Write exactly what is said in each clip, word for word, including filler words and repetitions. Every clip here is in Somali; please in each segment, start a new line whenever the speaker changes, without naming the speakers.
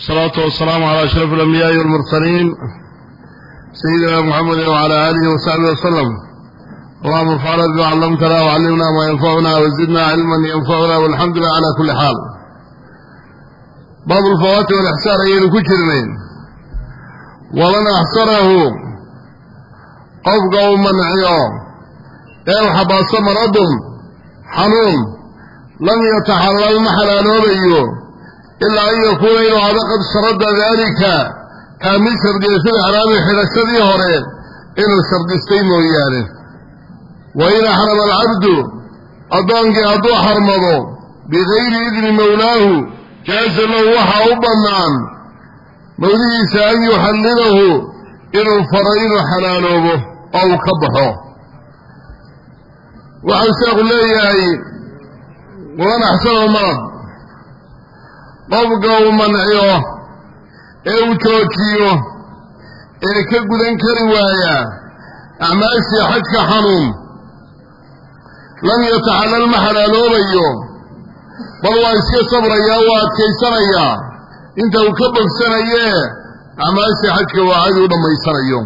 الصلاة والسلام على أشرف الأنبياء والمرسلين سيدنا محمد وعلى آله وصحبه وسلم. اللهم انفعنا بما علمتنا وعلمنا ما ينفعنا وزدنا علما ينفعنا والحمد لله على كل حال. بعض الفوات والإحسان أيضا كجرمين ولن أحسره قفقه منعيه أو حباس مرض حنون لم يتحلل محلال وليه إلا أن يكون إنه هذا قد شرد ذلك كامل سردي في الحرام حرسدي هورين إنه سردستين ويانه. وإن حرم العبد أضانك أضو حرمضه بغير إذن مولاه جاز له وحا أبنان موليه سأن يحلله إنه فرين حلاله أو كبحه. وحساق الله وأن أحسن المرض qofka uu manciyo ee uu joojiyo ee ka gudan kari waaya acmaashii xajka xanuun lam yataxallal ma xalaaloobayo bal waa iska sabrayaa waa adkaysanayaa inta uu ka bogsanayee acmaashii xajka waa cadi u dhammaysanayo.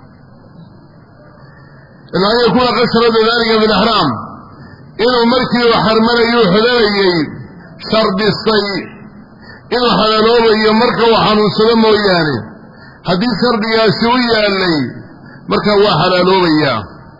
ilaa an yakuuna qad sharada daalika fi lixraam inuu markii uu xarmanayuu xulanayey shardistay inuu xalaaloobayo marka uu xanuunsado mooyaane haddii shardigaasi u yaallay marka waa xalaaloobayaa.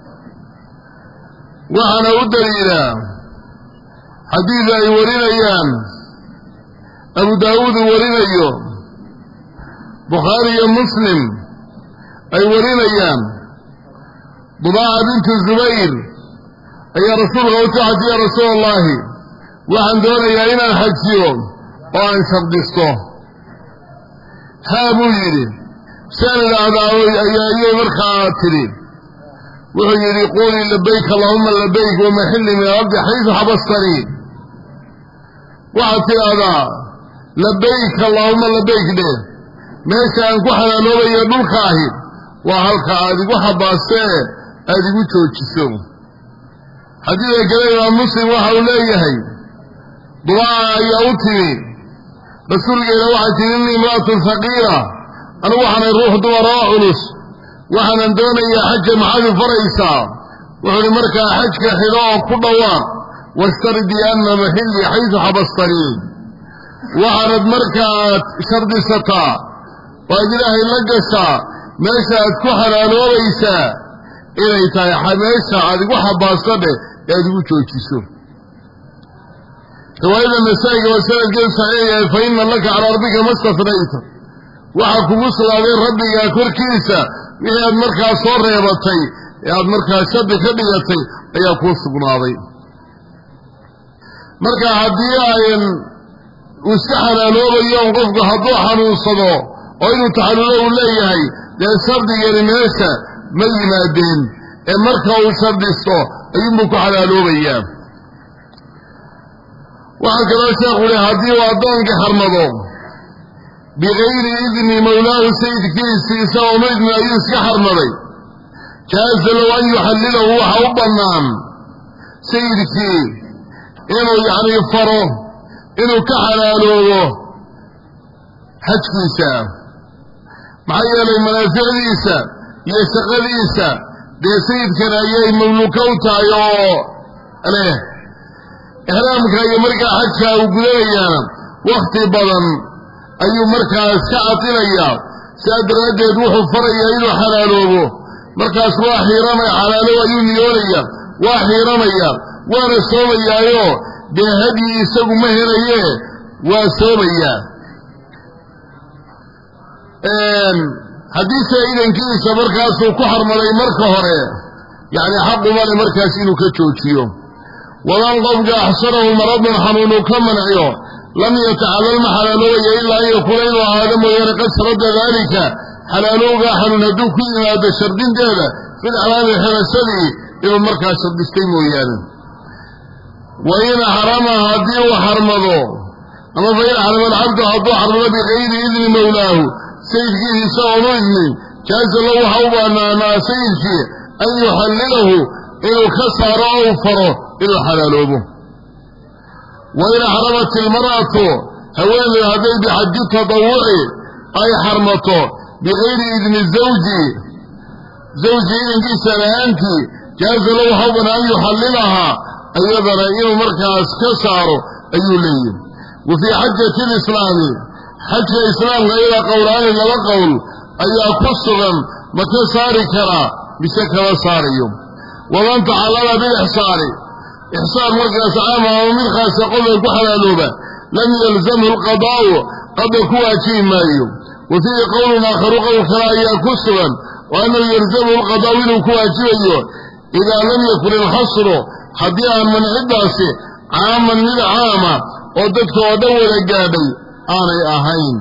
waxaana u daliila xadiid ay warinayaan abu daawuud uu warinayo bukhaari iyo muslim ay warinayaan dubaaca bintu zubayr ayaa rasuulka u taxati ya rasuul allaahi waxaan doonayaa inaan xajiyo oo aan shardisto. haa buu yidhi saan idhaahdaa ayay markaa tidhi wuxuu yidhi quulii labayk allahuma labayk wamaxilli min alardi xaysu xabastanii. waxaad tidhaahdaa labayk allahuma labayk dheh meesha aan ku xalaaloobayo dhulka ahi waa halka aad igu xabaastee aad igu joojiso. xadiidka kale imaam muslim waxa uu leeyahay dubaaca ayaa u timi rasuulkeena waxay tihi innii imra'atun faqiira anigu waxaanay ruux dumar oo culus waxaanan doonayaa xaja maxaad i faraysaa. wuxuu uhi markaa xajka xidho oo ku dhawaaq washtardii anna maxillii xaysu xabastanii. waxaanad markaaad shardisataa waad ilaahay la gashaa meesha aad ku xalaaloobaysaa inay tahay meesha aad igu xabaasta dheh ee aad igu joojiso. riwaayada nasaa'iga waa sanadkeedu saxiix yahay fa inna laka calaa rabbika ma stafnayta waxaa kugu sugnaaday rabbigaa korkiisa wixii aad markaa soo reebatay ee aad markaa shardi ka dhigatay ayaa kuu sugnaaday. marka haddii ayn uu iska xalaaloobayoon qofku hadduu xanuunsado oo inuu taxallulo uu leeyahay dee shardigani meesha ma yimaadeen ee marka uu shardisto ayuunbuu ku xalaaloobayaa. waxaa kaloo sheekhu uhi haddii uu addoonka xarmado bigayri idni mawlaahu sayidkiisii isagoon idni ayuu iska xarmaday jaaza low an yuxallilahu waxa u bannaan sayidkii inuu yacnii faro inuu ka xalaaloobo xajkiisa. maxaa yeelay manaaficdiisa iyo shaqadiisa dee sayidkan ayay mamluuka u tahay oo leh ixraamka iyo markaa xajka uu gudanayaana wakhti badan ayuu markaas ka cadinayaa sidaa daraaddeed wuxuu farayaa inuu xalaaloobo markaas waa xiiramaya xalaalow ayuu niyoonaya waa xiiramaya waana soomayaayoo dee hadyi isagu ma helayee waa soomayaa. haddiise idankiisa markaasuu ku xarmaday marka hore yacni xaqumale markaas inuu ka joojiyo. waman qofka axsanahu maradun xanuunuu ka manciyo lam yataxallal ma xalaaloobaya ilaa an yakuuna inuu ahaado mooyaane qad sharada daalika xalaalowgaa xanuun hadduu ku yimaado shardinteeda fil ixraami xirashadii inuu markaas shardistay mooyaane. wa in xarama haddii uu xarmado ama fa in xarama alcabdu hadduu xarmado bigayri idni mawlaahu sayidkiisi isagoon u idnin jaaza lahu waxa u bannaanaa sayidkii an yuxallilahu inuu ka saaro oo u faro inuu xalaaloobo. وإن حرمت المرأة هوين هذي بحج التطوع أي حرمته بغير إذن الزوج زوجي إذن سنانتي جاز له حبا أن يحللها أيضا إنه مركز كساره أيولي. وفي حجة الإسلام حج الإسلام غير قولان إلا قول أي أكسرا مكساري كرا بسكر صاري. ومن تعلل بالإحصار إحصار مركز عامة ومن خاص قبل الكحل ألوبة لم يلزمه القضاء قد يكون شيء مايو. وفيه قول آخر قول كراهية كسرا وأنه يلزمه القضاء منه كواجبه إذا لم يكن الحصر حديثا من عداسه عاما من عاما وددك ودول الجابي آني أهين.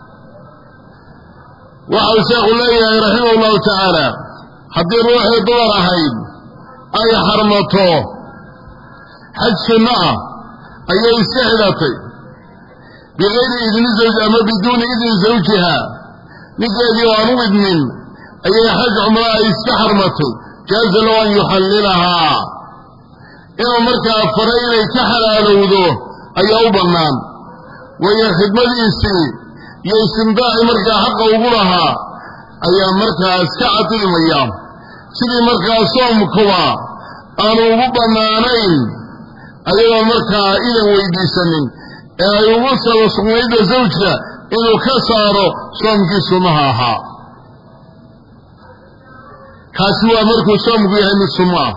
وعلى شيخ الله رحمه الله تعالى حديث روحي دور أهين أي حرمته حج سنة أي سهلتي بغير إذن زوج أما بدون إذن زوجها نجد وعنو إذن أي حج عمراء استحرمته جاز له أن يحللها إنه مركا فرين يتحل على وضوه أي أوبنان وهي خدمة إيسي يستمداع مركا حق وقلها أي مركا سكعة الميام سيدي مركا صوم كوا أنه وبنانين أيضا مركا إذن ويديسنين أي وصل صميد زوجها إنه كساره صومكي سمهاها كاسوا مركو صومكي هم السماه.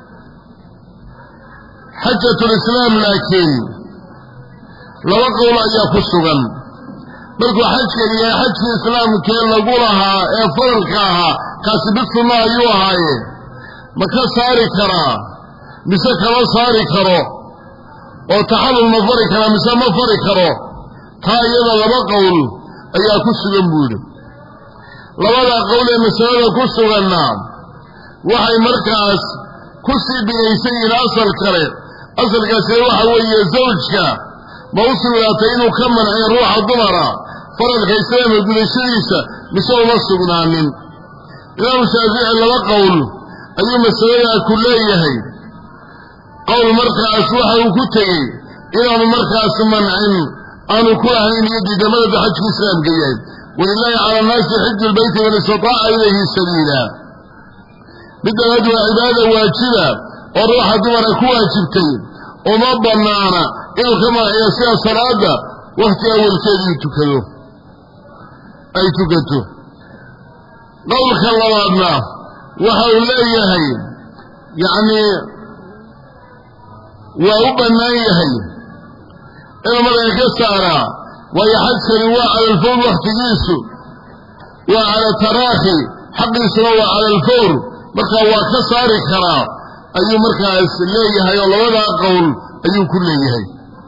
حجة الإسلام لكن لو قول أيها فسقا مركو حج يا حج الإسلام كي لقولها فرقها كاسب السماء أيها مكا ساري كرا مسكا ساري كرا وتحلل مفري كرا مسا مفري كرا تايدا لما قول أيها فسقا بود لما قول مسألة فسقا وحي مركز كسي بيسي الأصل كريم أصل كسي وحوي زوجك موصل لاتينه كمن عين روح الضمرة فرد كيسام يقول الشريسة بسوء مصر عنين إمام الشافعي لما قول أي مسألة كلية هي قول مركز وحي وكتي إمام مركز منع أنه كل عين يدي دمال بحج الإسلام قيام ولله على الناس حج البيت من استطاع إليه سبيلا بدأ هدوى عبادة واجبة وروح دمنا كواجبتين وما ضمنانا إنه كما يسير صلاة وقت أول كذي تكذو أي تكذو قول خلواتنا وحاول لا يهي يعني وأبنا يهي إنه مرة يكسارا ويحدث رواء على الفور وقت جيسو وعلى تراخي حق يسوى على الفور مركا وكساري كرا أي مركا ليهي والله ولا قول أي كل ليهي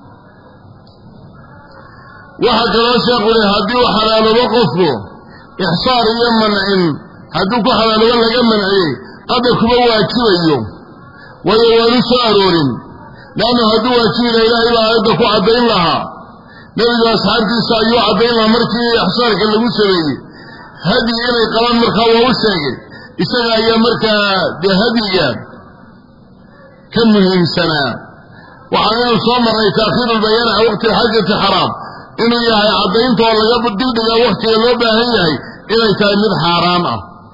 واحد راس يقول هدي وحلال وقفه إحصار يمنع هدوك حلال ولا يمنع قد يكون واجب اليوم ويوالي سارور لأنه هدو واجب لا إله إلا عدك وعدين لها نبي أصحاب كيسا أيو عدين لها مركي إحصار كالله سبيه هدي إلي قلان مركا ووساقي إساقا يا مركا دي هدية كم من سنة وحاليا صامر تأخير البيان على وقت الحجة حرام إنه يهي عدين طوال قبل ديد إلى وقت يلوبة هي إلي تأمير حرام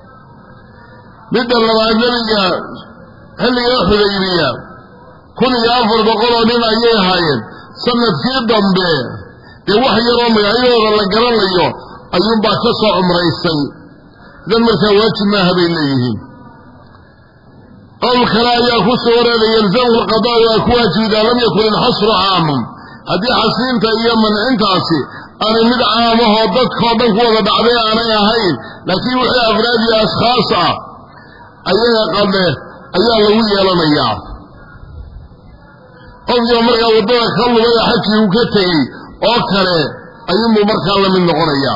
بدأ الله أجلي هل يأخذ إليا كل يأفر بقوله لنا إيهاين سنة في ضمبه يوحي رمي أيوه الله قرر ليه أيوم باكسر عمر السيء ذن مركوات ما هبين ليهين قول خلايا خسر يلزم القضاء وأكواجه إذا لم يكن الحصر عاما هذه حسينة أيام من أنت عسي أنا مد عامه وضدك وضدك وضد عليها أنا يهين لكن وحي أفرادي أشخاصا أيها قبله أيها لوية لم يعرف قل يوم مركا وضدك خلوا بي حكي وكتئي أوكري أيام مركا لمن نغريا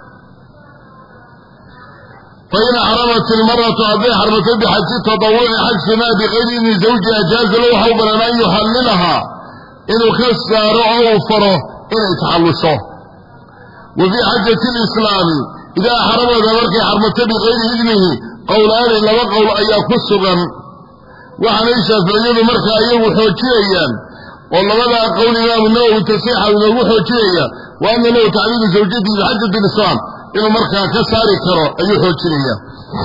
فإن حرمت المرة أبي حرمت بحج تطوع حج ما بغير إذن زوجها جاز له حوبا أن يحللها إنه كسر وفره إنه يتحلصه. وفي حجة الإسلام إذا حرم ذلك حرمت بغير إذنه قولان إلا وقول أن يكسرا وعن إيشا فإنه مركا أيه وحوكيا والله ولا قولنا منه تصيحة ونروح وجهية وأن له تعليل زوجته بحجة الإسلام إنه مركها كساري كرو أيوه وجهية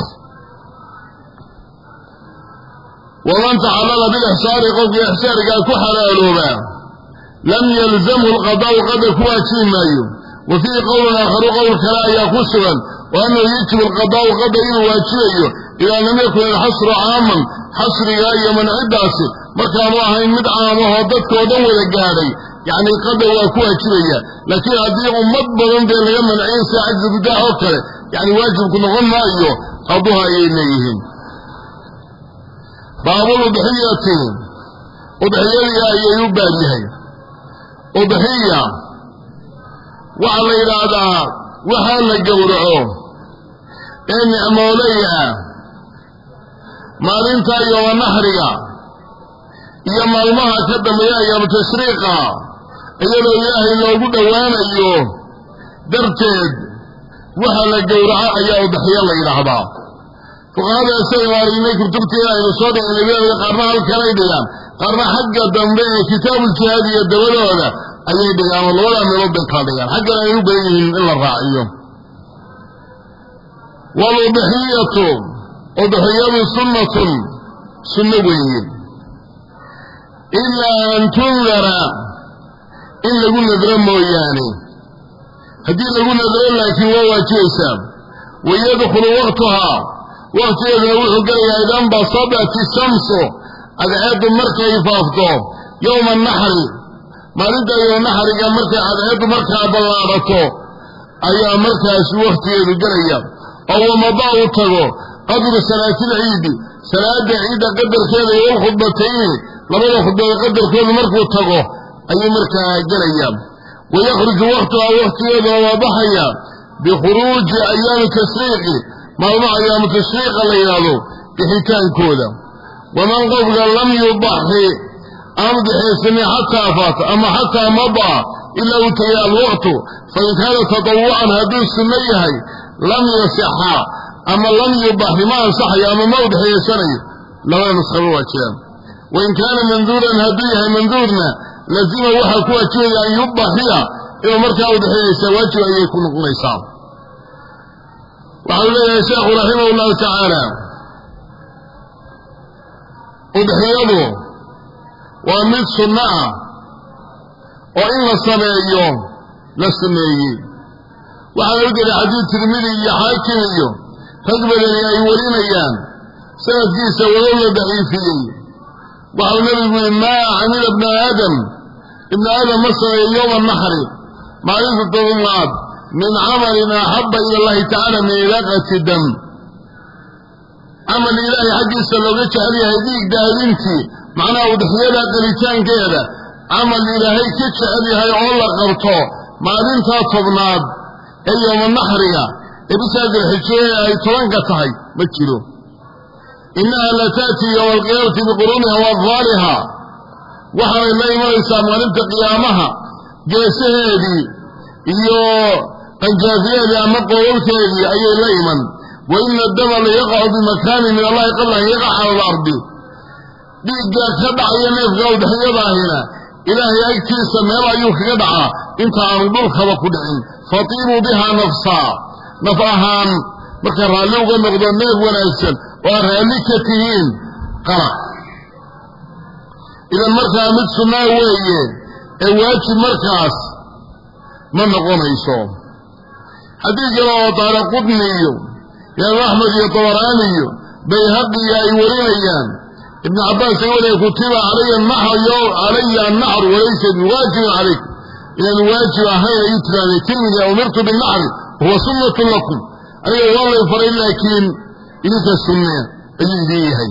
ومن تعلل بالإحسار قوك إحسار قال كحلالوما لم يلزمه القضاء قد كواتين مايو وفي قول آخر قول كلايا خسرا وأنه يجب القضاء قد يواجهه إذا لم يكن الحصر عاما حصر أي من عداسه مركا الله يمد عامه ضدك ودوه القاري يعني قد وكواتيه لكن هذه مضبطا بين يمن عيسى عجز بداء وكره يعني واجب كنا غنى أيوه قضوها إليهم باب الأضحية أضحية أيوب باريها أضحية وعلى إرادة وحال قورعه إن موليها ما لنت أيوة ونحرها إيا مالمها كدم يا أيام تشريقها إيا لو إلهي لو قد وانا أيوه درتد وحال قورعه أيها أضحية الله إلهبا وهذا الشيء واريني كتبتي إلى صورة النبي قرنها الكريديان قرنا حق الدنبي كتاب الجهادية الدولة هذا أي ديان والله من رب القاديان حق لا يبين إلا الرعي والأضحية أضحية سنة سنوية إلا أن تنذر إلا قلنا ذرم وياني هدين قلنا ذرم لكن هو جيسا ويدخل وقتها وقت يدعوه قرية إذن بصدت الشمس أدعيد المركة يفافته يوم النحر ما رد يوم النحر يا مركة أدعيد مركة بلارته أي مركة وقت يدعو قرية أو مضاوته قدر صلاة العيد صلاة العيد قدر كذا يوم خطبتين لما خطبة قدر كذا مركة تغو أي مركة قرية ويخرج وقتها وقت يدعو وضحية بخروج أيام التسريق موضوع أيام التشريق اللي ينالو بحكاية كودا ومن قبل لم يضحي أمضحي سنة حتى فات أما حتى مضى إلا وتيا الوقت فإن كان تطوعا هدو السنية لم يصحى أما لم يضحي ما انصحي أما موضحي سنة لما نسخلوا أشياء وإن كان منذورا هدوها منذورنا لازم وحا كوة أن يضحي إذا مركا وضحي سواجه أن يكون قليسان وقال يا شيخ رحمه الله تعالى أضحيه ومن سنة وإن الصنعي للسنعي وقال يقول حديث ترمذي حاكمي فاقبل يا أيولين أيام سنة جيسة ولولا ضعيفين وقال النبي ما عمل ابن آدم ابن آدم مصر يوم النحر معرفة الظلمات من عمل أحب إلى الله تعالى من إلاقة الدم عمل إلهي حق السلوكة عليها يديك دارينتي معناه ودحيالها قريتان كذا عمل إلهي كتش عليها يقول لك غرطو ما دينتها طبناد يوم النحرية إبساد الحجية يترنقتهي بكيلو إنها لا تأتي يوم القيامة بقرونها وأظهارها وحر الله ما يسام ونبت قيامها جيسه دي إيو قنجافية لأما قولته أي ليمن وإن الدم ليقع بمكان من الله قبل أن يقع على الأرض ديجا خدع ينف قود حيضا هنا إلهي أكتي سمير أيوك خدع انت عرضوك وقدعين فطيروا بها نفسا نفاهان مكر هالوغا نقضى النيف ونأسل وأرهالكتهين قرأ إذا المركة مدسنا ويه اواجه مركز من نقوم يسوم حديث الله تعالى قدني يا أحمد يا طوراني بيهقي يا إيورينيان ابن عباس يقول كتب علي النحر يوم علي النحر وليس بواجب عليك إذا الواجب هيا يتلاني كلمة أمرت بالنحر هو سنة لكم أي والله يفرق لكن إليك السنة اللي هي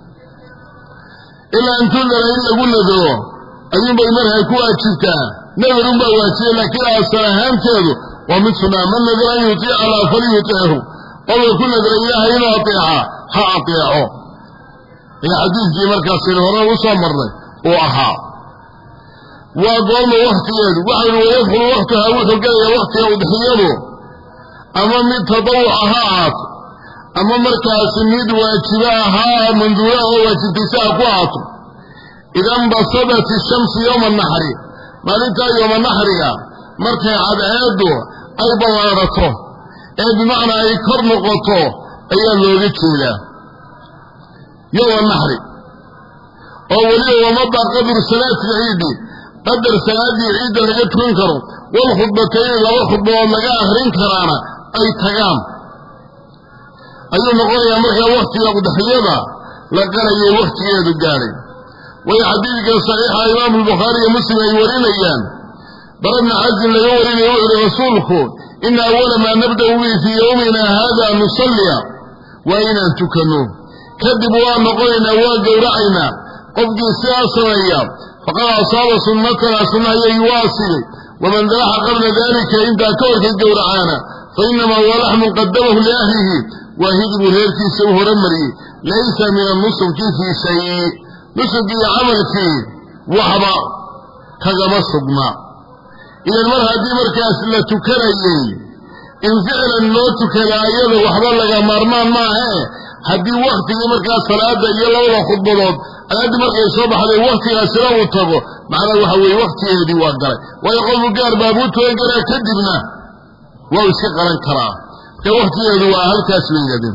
إلا أن تنظر إلا قلنا ذو أيوم بيمرها يكون أجلتها نظر أمبا واسية لكن أصلاحان تهدو ومن سنة من نظر أن يطيع على فليطيعه قال كل نظر إله إلا أطيعها حأطيعه هي حديث جي مركز سنهران وصمرنا وأحا وقال وقت يدو وحن ويدخل وقتها وحكا وقتها وضحيته أما من تضوعها أما مركز سنيد واجباها من دونه واجبتساء قواته إذا انبسطت الشمس يوم النحر ما لنتا يوم النحر مركي عدعاده أي بوارته أي بمعنى أي كرنقته أي اللوغي كيلا يوم النحر أولي ومضى قدر صلاة العيد قدر صلاة العيد لغا تنكروا والخطبتين لغا خطبة ولغا أهرين كرانا أي تقام أيها نقول يا مركي وقت يقود حيبا لقنا أي وقت يدو قاري وهي حديثك صحيح إمام البخاري ومسلم يورين أيام ضربنا عز ليورين يوحي رسولك إن أول ما نبدأ به في يومنا هذا نصلي وإن أن تكنون كذبوا أن نقول إن أواج ورعينا قفق السياسة أيام فقال أصاب سنتنا سنة يواصل ومن ذاح قبل ذلك إن تأكورك الجورعانا فإنما هو لحم قدمه لأهله وهذب الهيركي سوه رمري ليس من النصف في شيء نصف عمل فيه وحبا كذا مصبنا إذا المرأة دي مركز لا تكريي إن فعلا لو تكريي وحبا لغا مرمان معه هدي وقت مركز صلاة يلا ولا خطبات أنا دي مركز صباح علي وقت أسلام وطبو معنا وحوي وقت يهدي وقت ويقول مقار بابوت ويقرأ كدبنا ويسقرا كراه كوقت يهدي وأهل كاسمين يدين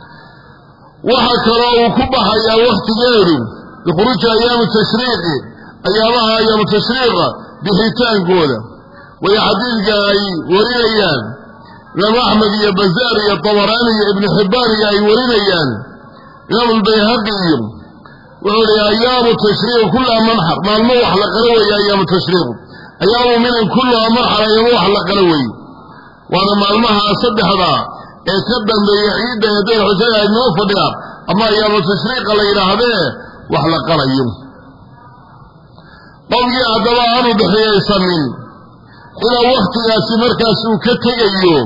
وحكرا وكبها يا وقت يهدي لخروج أيام التشريق أيامها أيام التشريق بحيتان قوله ويا حديث جاي وريان لما أحمد يا بزار يا طوراني يا ابن حبان يا وريان يوم البيهقي وقال أيام التشريق كلها منحر ما الموح لقروي يا أيام التشريق أيام من كلها منحر يموح لقروي وأنا ما المها أصدح هذا يكبا بيعيد يدي الحسين الموفد أما أيام التشريق اللي يرهده وحلق رأيهم قوي عدوا عنه بحياء سمين إلى وقت ياسي مركز وكتغيو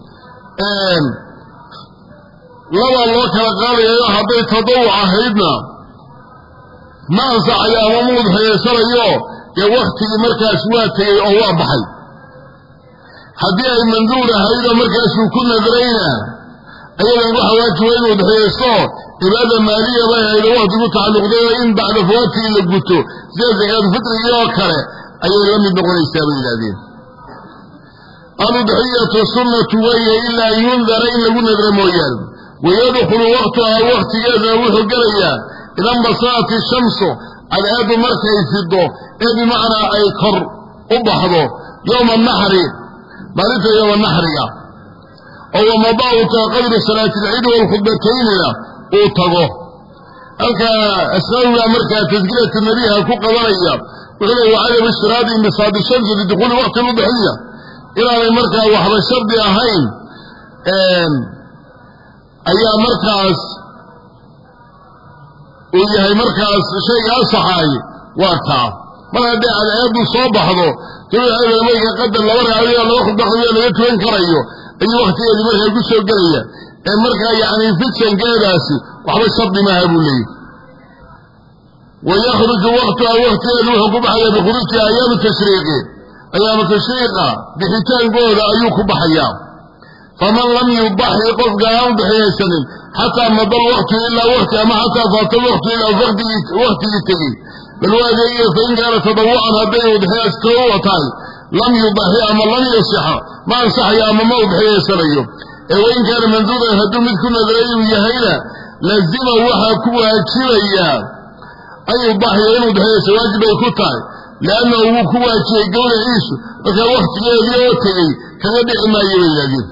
لو الله كان قال يا حبي تضوع هيدنا ما أنسى يا ممود بحياء سريو يا وقت مركز واتي أو بحي حديث المنذورة هيدا مركز وكنا درينا أيضا نروح واجوين وبحياء الصوت إبادة مالية بها إلى وقت متعلق دينا إن بعد فواتي اللي قلتو زي زكاة فترة يوكرة أيضا لم يدنقون يستابل إلى دين الأضحية السنة وهي إلا أن ينذر إن لقنا درمويان ويدخل وقتها وقت يذا وحقريا إذا انبسطت الشمس على هذا مركز في الضوء إذا بمعنى أي كر أبحضه يوم النحر مالته يوم النحر أو مضاوة قدر صلاة العيد والخطبتين أوتغو ألك أسأل الله مركة تسجيلة النبي هكو قضايا وقال وعلم الشراد بصاد الشمس لدخول وقت الأضحية إلى المركة وحب الشرد أهين أي مركز ويهي مركز شيء أصحاي وقتها ما هذا على يد صوبة حضو تقول هذا المركة قدر لوري عليه الله أخذ بحضية ليتوين كريو أي وقت يدي مركة يقول سوء قرية المركة يعني فتشن قيداسي وحب الشرد ما هبو لي ويخرج وقتها وقت يلوه قبحية بخروج أيام التشريقي أيام التشريقة بحيتان قوة أيوك بحيا فمن لم يضحي قف قام بحيا سنين حتى مضى الوقت إلا وقت أما حتى فات الوقت إلا وقت يتقي بالوادية فإن كان تضوعا هديه وضحيا استوى لم يضحي أما لم يصح ما انصح يا أما ما وضحيا سنين وإن كان منذوبا هدو مثل ذريه ويهينا لازمه وحا كوها كشريا أي يضحي إنه وضحيا سواجب يكتاي لأنه هو كوها شيء قول عيسو فكا وقت يهديه وتقي كذا بيع ما يوين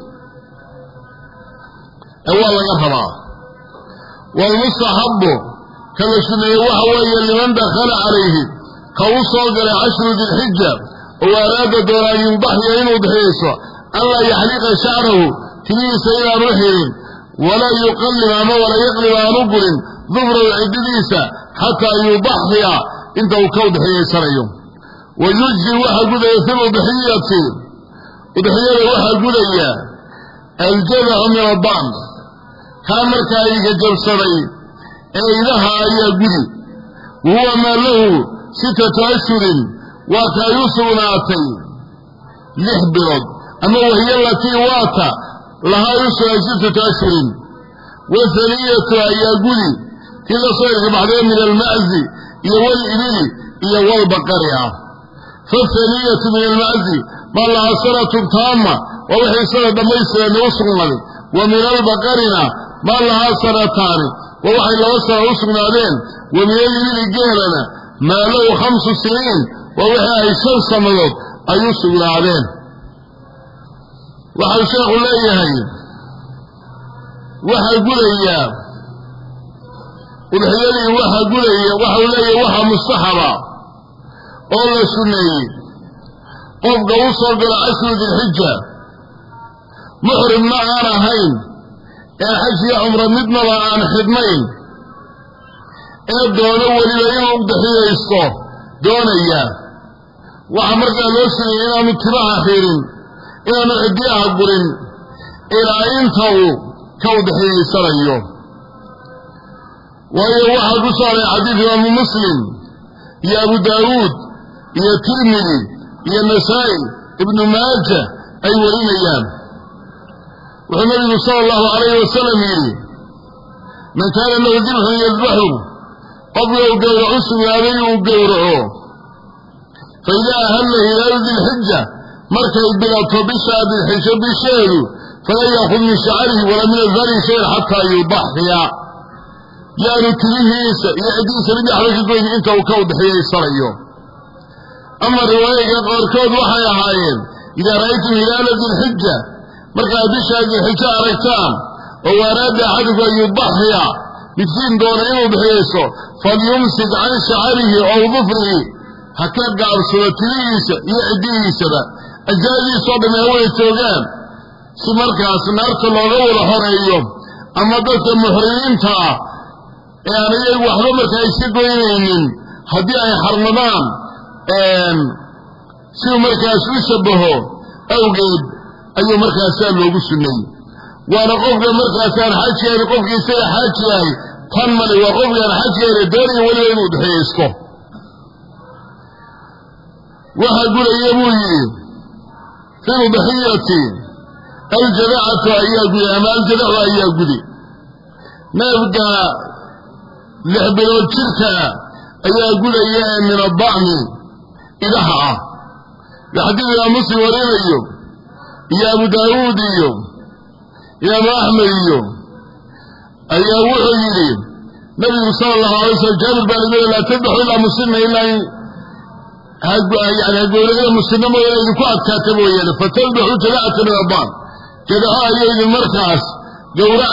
أولا يفضل والمستحب كما سنة وحوية لمن دخل عليه قوصوا قل عشر ذي الحجة وأراد دورا ينضحي إنه ضحيسا ألا يحلق شعره كنيس إلى رحل ولا يقلب أما ولا يقلب عن رجل ظهر العدليسة حتى يضحي انت وكو ضحية سريم ويجزي واحد قد يثم ضحية وضحية واحد قد الجبع من الضعن كامر كايك جبصري ايلها ايا قدي وهو ما له ستة اشهر وكايسرناتي لحبرد اما وهي التي واتا لها يسر ستة اشهر وثنية ايا قدي كذا صيغ بعدين من المأزي iyo walibili iyo walbaqariha fasaniyatu min alma'zi ma laha sanatun taama wa wixii sana dhammaystiran u sugnaaday wa min albaqarina ma laha sanataani wa waxay laba sana u sugnaadeen wa min alibili geelana maa lahu khamsu siniin wa wixii ay shan sannadood ay u sugnaadeen waxau sheekhu leeyahay waxaa gulayaa udxiyadii waxaa gulaya waxau leeyahay waxaa mustaxaba oo la sunneeyey qofka u soo gala cashru dilxija muxrimna aan ahayn ee xaj iyo cumro midnaba aan xidhnayn ee doono weliba inuu udxiyaysto doonaya waxaa markaa loo suneeyey inaanu timaha xirin inaanu ciddiyaha gurin ilaa inta uu ka udxiyaysanayo waayo waxaa ku saaray xadiid imaamu muslim iyo abu daawuud iyo tirmidi iyo nasaa'i ibnu maaja ay warinayaan wuxuu nabigu sala allahu calayhi wasalam yidhi man kaana lahu dibxun yadbaxu qofka uu gowracu sugnaaday uu gowraco fa idaa ahalla hilaalu dilxija markay bilato bishaa dilxijo bisheedu falan yaakhud min shacarihi walaa min adfarihi shayan xataa yudaxiya yaanu tirihiisa iyo ciddihiisa mid waxba ka goyni inta uu ka udxiyaysanayo ama riwaayinka qaarkood waxay ahaayeen idaa ra'aytum hilaala dilxija markaad bishaa dilxijo aragtaan oo waaraada axaduku an yudaxiya midkiin doona inuu udxiyaysto falyumsik can shacarihi ow dufrihi ha ka gaabsado tirihiisa iyo ciddihiisaba ajaaladiisoo dhamme ha wada joogaan si markaas naarta looga wada horeeyo ama dadka muxrimiinta ah ee aan iyagu waxba markaa iska goynaynin haddii ay xarmadaan siduu markaas u shabaho awgeed ayuu markaasaa loogu sunneeyey waana qofka markaasaan xaaji yahay qofkii isaga xaaji yahay tan male waa qofkaan xaaji yahay doonaya weliba inuu udxiyaysto waxaa gulaya buu yidhi fi udxiyati aljadacatu ayaa gudi ama aljadacu ayaa gudi neefka lix bilood jirka ayaa gudaya ee min adacmi idaha ah xadiid imaam muslim warinayo iyo abu daawuud iyo imaamu axmed iyo ayaa wuxuu yidhi nabigu sala allahu alay wasalam jaabir baa lagu laa tadbaxu ilaa muslima ilaa yani hagowlagada muslimna mooyaane idinku adkaata mooyaane fatadbaxu jadacata min adacm jadaco ayaa idin markaas gowra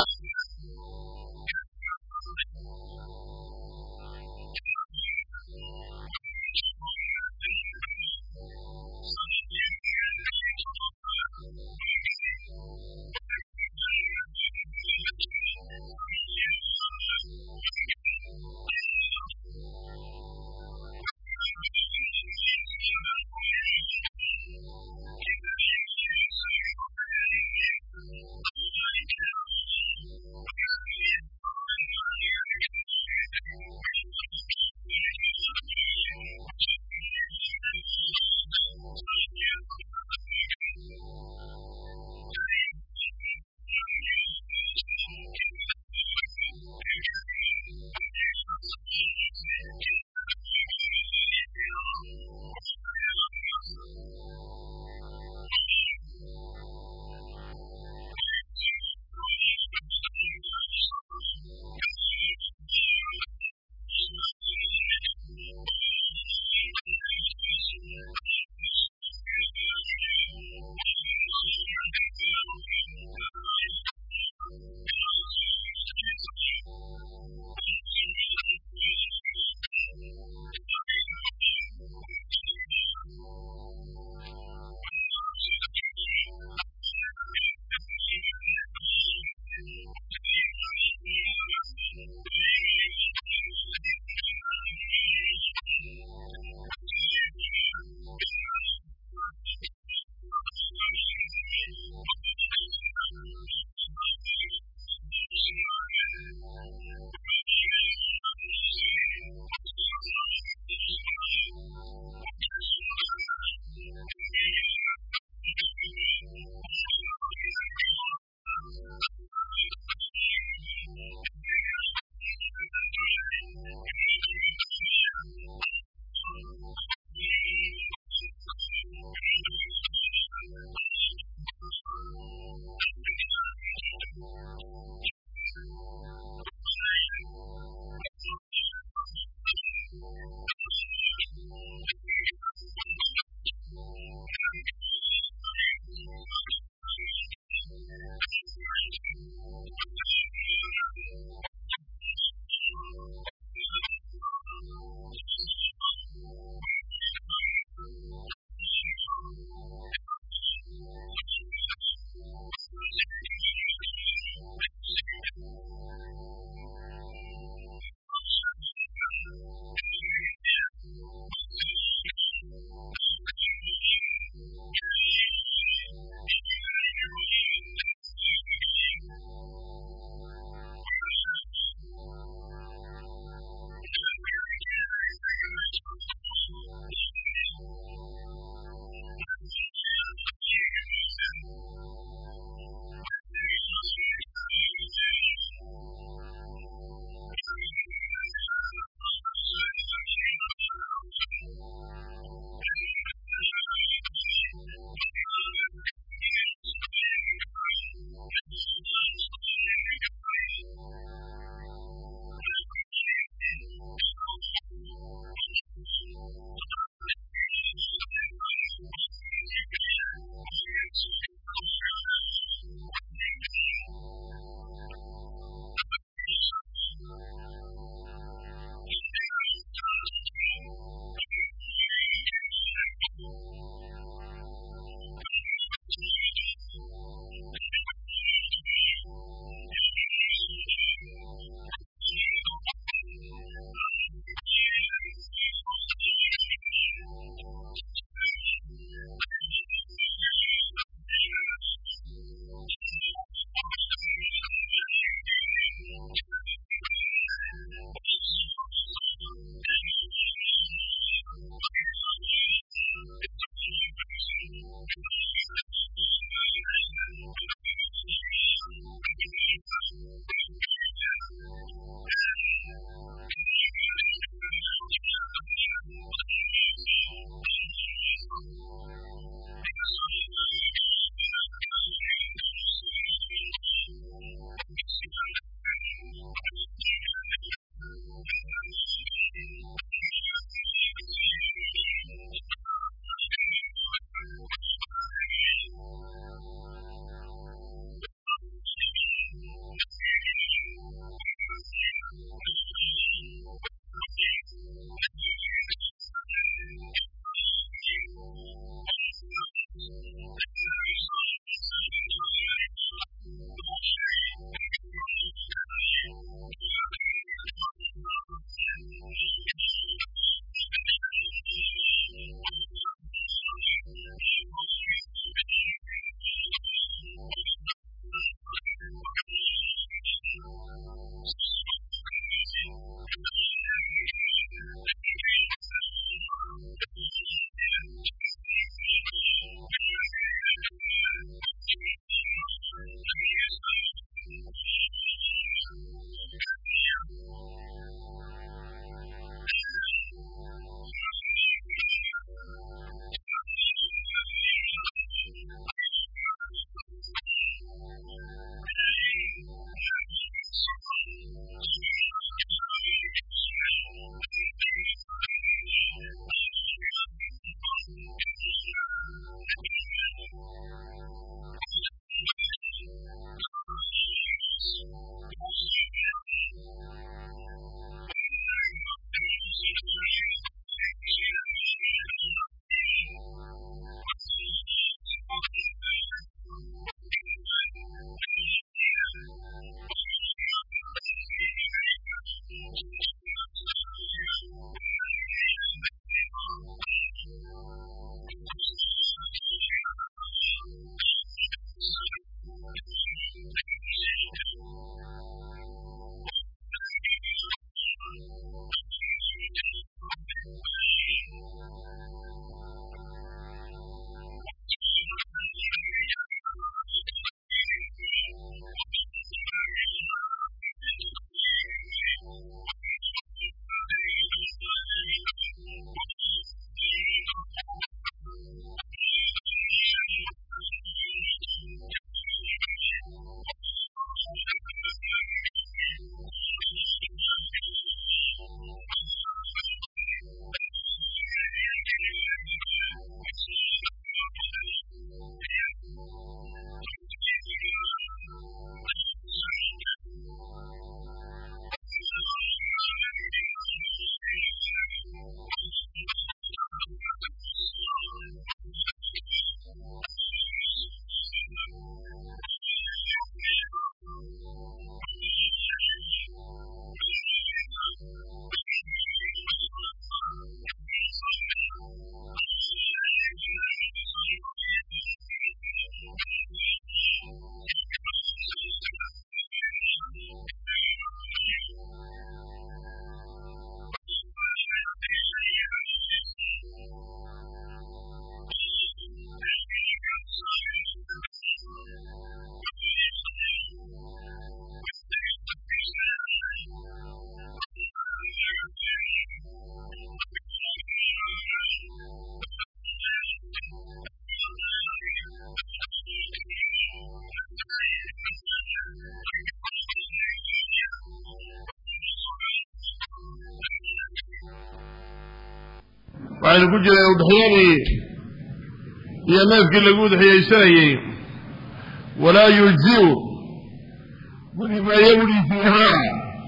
waxaynu ku jiray udxiyadii iyo neefkii lagu udxiyaysanayey walaa yujziu gudi maayo budiisiihaa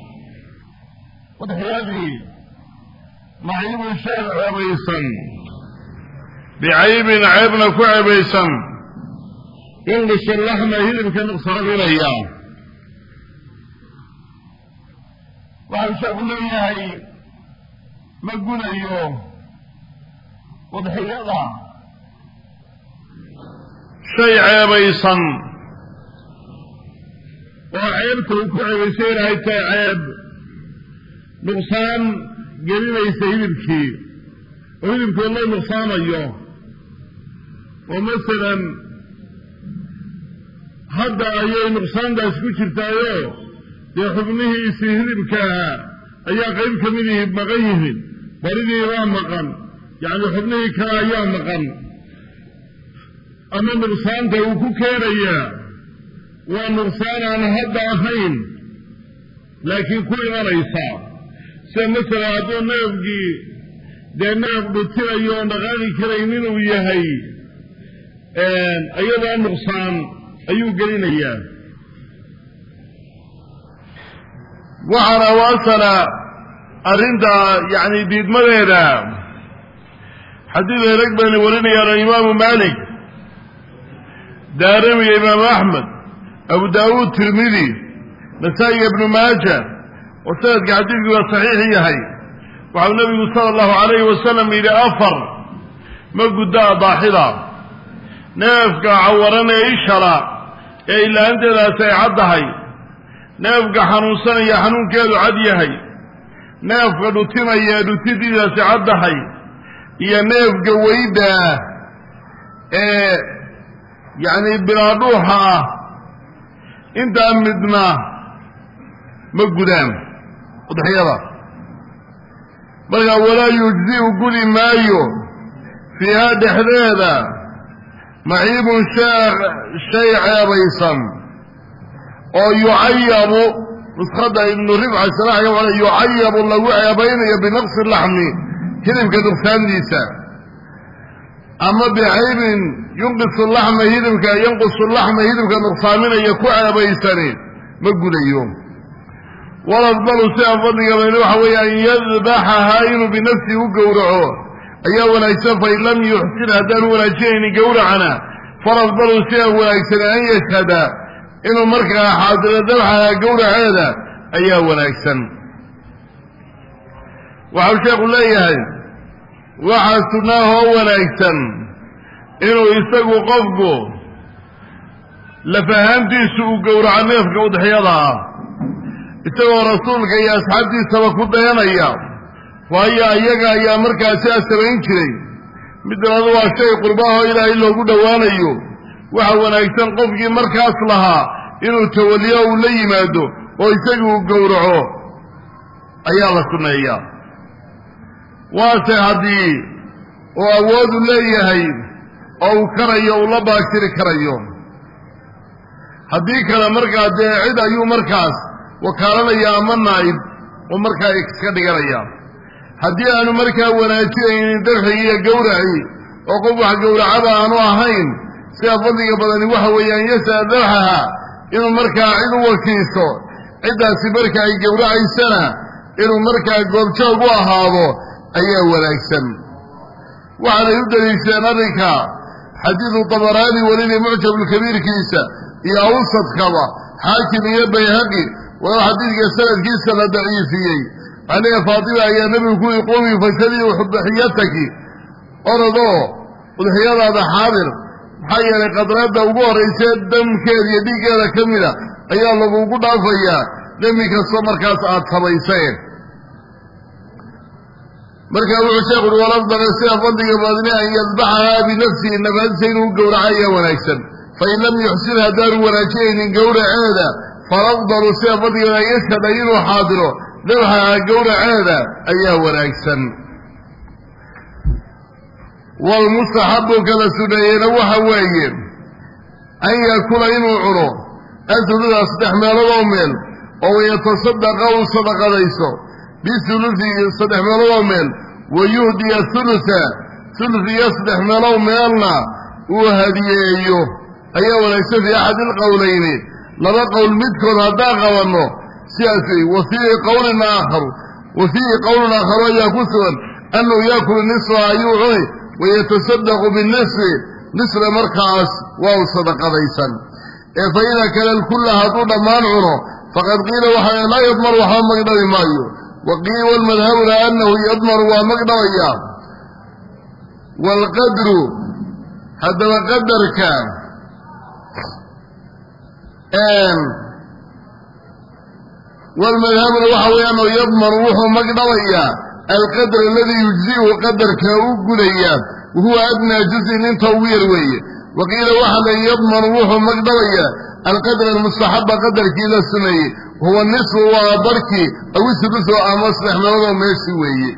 udxiyadii maciibun shay ceebaysan bicaybin ceebna ku ceebaysan yanqishu laxma hilibka nuqsaaminaya waxau sheeku leeyahay ma gudayo udxiyada shay ceebaysan oo ceebta uu ku ceebaysan yahay tay ceeb nuqsaan gelinaysa hilibkii oo hilibkii loo nuqsaamayo oo masalan hadda ayay nuqsaantaas ku jirtaayo dee xubnihiisii hilibkaa ayaa qayb ka midihii maqan yihiin baridii waa maqan yacni xubnihii kale ayaa maqan ama nuqsaanta uu ku keenayaa waa nuqsaan aan hadda ahayn laakiin ku imanaysa sida masalan hadduu neefgii dee neef dhutinayo oon dhaqaaqi karayn inuu yahay iyadoo nuqsaan ayuu gelinayaa waxaana waasana arrinta yacni diidmadeeda xadiid ereg bayna warinayaan imaamu maalik daarimiga imaamu axmed abu daawuud tirmidi nasaa-i ibnu maaja oo sanadka xadiidku waa saxiix yahay waxau nabigu sala allahu calayhi wasalam yidhi afar ma gudda adaaxida neefka cawaran ee ishala ee ilaanteedaasi ay caddahay neefka xanuunsanaya xanuunkeedu cad yahay neefka dhutinaya ee dhutidiidaasi caddahay iyo neefka weyda ee yacni bilaadhuuxa ah intaa midna ma gudaan udxiyada markaa walaa yujzi'u gudi maayo fiihaa dhexdeeda maciibun shay ceebaysan oo yucayabu nuskhada ibnu ribca sanaxga wala yucayabu lagu ceebaynayo binaqsi laxmi hilibka nuqsaandiisa ama bicaybin yunqisu laxma hilibka yanqusu laxma hilibka nuqsaaminaya ku ceebaysani ma gudayo waladbalu sida fadliga bayna waxa weeye an yadbaxahaa inuu binafsihi u gowraco ayaa wanaagsan fain lam yuxsin haddaanu wanaajinaynin gowracana faladbalu sida wanaagsan an yashhada inuu markaa xaadiro dabxaha gowraceeda ayaa wanaagsan waxau sheekhu leeyahay waxaa sunnaahoo wanaagsan inuu isagu qofku lafahaantiisu uu gowraco neefka udxiyada ah isagoo rasuulka iyo asxaabtiisaba ku dayanaya waayo iyaga ayaa markaa sidaa samayn jiray mid labaad waa shay qurbaahoo ilaahay loogu dhowaanayo waxa wanaagsan qofkii markaas lahaa inuu tawaliyo uu la yimaado oo isagu uu gowraco ayaa la sunneeyaa waase haddii uu awoodu leeyahay oo uu karayo uu la baashiri karayo haddii kale markaa dee cid ayuu markaas wakaalanaya ama naa'ib oo markaa iska dhiganaya haddii aanu markaa wanaajinaynin dabxigii iyo gowracii oo qof wax gowracaba aanu ahayn sida fadliga badani waxa weeyaan yas'a dabxaha inuu markaa cid u wakiisho ciddaasi marka ay gowracaysana inuu markaa goobjoog u ahaado ayaa wanaagsan waxaanay u daliishadeen arrinka xadiidu dabaraani welina mucjabulkabiirkiisa iyo awsadkaba xaakim iyo bayhaqi walow xadiidka sanadkiisa la daciifiyey aniga faatima ayaa nebigu ku yii qumii fashadii udxiyataki orodoo udxiyadaada xaadir maxaa yeelay qadraadda ugu horraysee damkeeda iyo dhiiggeeda ka mida ayaa lagugu dhaafayaa dembi kastoo markaas aad samayseen markaa wuxuu sheekhu uhi waladbaqa sida fadliga badni an yadbaxahaa binafsihi nafaadisa inuu gowraco ayaa wanaagsan fain lam yuxsin haddaanu wanaajinaynin gowraceeda falafdalu sida fadliga an yashhada inuu xaadiro dabxahaa gowraceeda ayaa wanaagsan waalmustaxabu kala suneeyena waxa weeye an yaakula inuu cuno asuluda saddex meeloodoo meel oo wayatasaddaqa uu sadaqadayso bisulusi saddex meeloodoo meel ويهدي الثلث ثلث يصدح ملو ميلنا وهديه أيه وليس في أحد القولين لما قول مدكن هدا قوانه سياسي وفيه قول آخر وفيه قول آخر يكسر أنه يأكل النصف أيوعي ويتصدق بالنصف نصف مركز وهو صدق ذيسا فإذا كان الكل هدود مانعه فقد قيل وحي لا يضمر وحا مقدر مايو وقيل والمذهب لأنه يضمر ومقدر إياه والقدر هذا القدر كان آن والمذهب الوحوي أنه يضمر وحا مقدر إياه القدر الذي يجزيه قدر كأوقل إياه وهو أدنى جزء من توير ويه وقيل واحد يضمن روح مقدرية القدر المستحب قدر كذا السنة وهو النصف وبركي أو السدس وأمصلح مولو ميسي ويه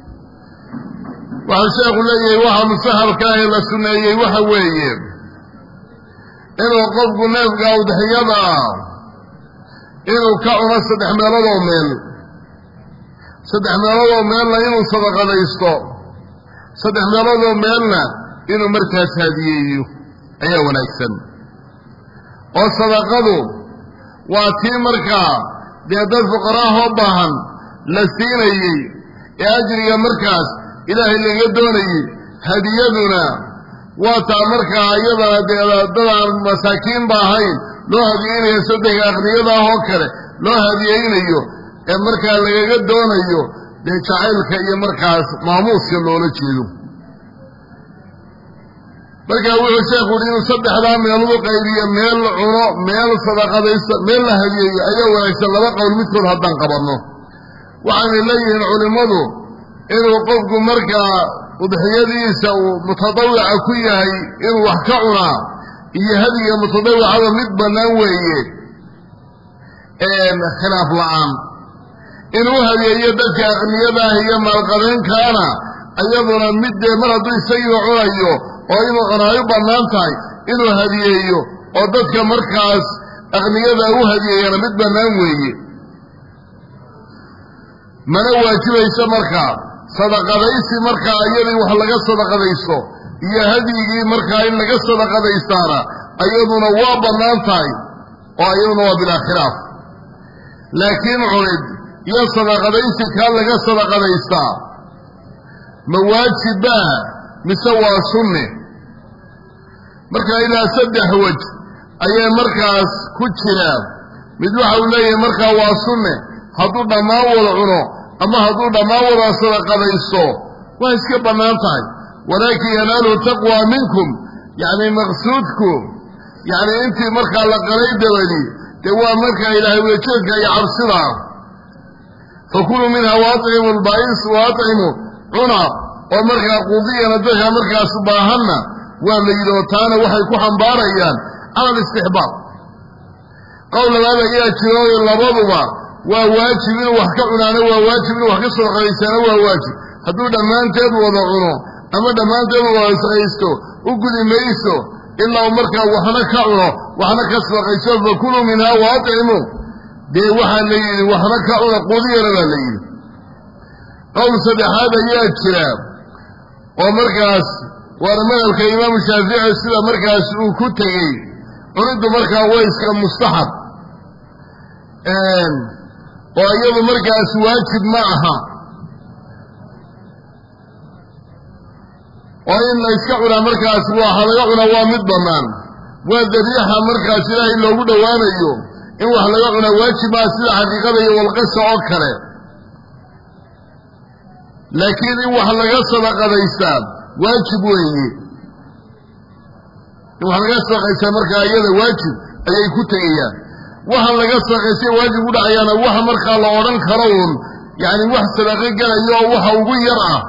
وعشاق لي واحد مستحب كاهل السنة واحد ويه إنه قفق نفق أو دحيضا إنه كأنا صدح مولو ميل صدح مولو ميل إنه صدق ليستو صدح مولو ميلنا إنه مركز هديه أيه ونكسن وصدقه واتي مركا بهذا الفقراء هبهم لسيني يأجري مركز إلهي اللي يدوني هديتنا واتا مركا أيضا دلع مساكين باهين لو هديين يصدق أغنيضا هكذا لو هديين ايو مركا اللي يدوني دي شعيلك اي مركز ماموس يلو لجيدو marka wuxuu sheekhu inuu saddex raam meelo qaybiyo meel cuno meel sadaqadaysa meel la hadiyo ayaa wanaagsan laba qowl midkood haddaan qabanno waxaan leeyahay culimadu inuu qofku marka udhiyadiisa uu mutadawwic ku yahay inuu wax ka cunaa iyo hadiga mutadawwicada mid banaan weeye ee khilaaf la'aan inuu hadiyo dadka aqniyada iyo maalqabeen kaana ayaduna mid mar hadduu isaga cunayo oo inuu cunaayo bannaan tahay inuu hadiyeeyo oo dadka markaas aqniyada u hadiyeeyana mid bannaan weeye mana waajibaysa markaa sadaqadaysi markaa iyadii wax laga sadaqadaysto iyo hadigii markaa in laga sadaqadaystaana ayaduna waa bannaan tahay oo ayaduna waa bilaa khilaaf laakiin cunid iyo sadaqadaysi kaa laga sadaqadaystaa ma waajibaa mise waa sunne marka ilaa saddex waj ayaa markaas ku jira mid waxa uu leeyahay markaa waa sunne hadduu dhammaan wada cuno ama hadduu dhammaan wada sadaqadaysto waa iska bannaan tahay walaakin yanaalu taqwa minkum yani maqsuudku yani intii markaa la qalay dabadi dee waa markaa ilaahay wejeedka iyo cabsida fakuluu minha waaطcimu lbaa'is waaطcimu cuna oo markaa qudiyana dadka markaas baahanna waa la yidhi oo taana waxay ku xambaarayaan cala alistixbaab qowl labaad ayaa jiro labaduba waa waajib inuu wax ka cunaana waa waajib inuu wax ka sadaqadaystaana waa waajib hadduu dhammaanteed wada cuno ama dhammaanteed wada sadaqaysto u gudi mayso ilaa uu markaa waxna ka cuno waxna ka sadaqaysto fakuluu minhaa waaطcimu dee waxaa la yidhi waxna ka cuna qudiyana baa la yidhi qowl saddexaad ayaa jira oo markaas waana madhabka imaamu shaafici sida markaas uu ku tegey cuniddu markaa waa iska mustaxab oo iyadu markaas waajib ma aha oo in la iska cunaa markaas waxa laga cunaa waa mid bannaan waa dariixa markaas ilaahay loogu dhowaanayo in wax laga cunaa waajib ah sida xaqiiqada iyo walqasa oo kale laakiin in wax laga sadaqadaystaa waajib weeye in wax laga sadaqaystaa markaa iyada waajib ayay ku tegayaan waxa laga sadaqaystay waajib u dhacayaana waxa markaa la odhan karo uun yani wax sadaqo gelayo oo waxa ugu yar ah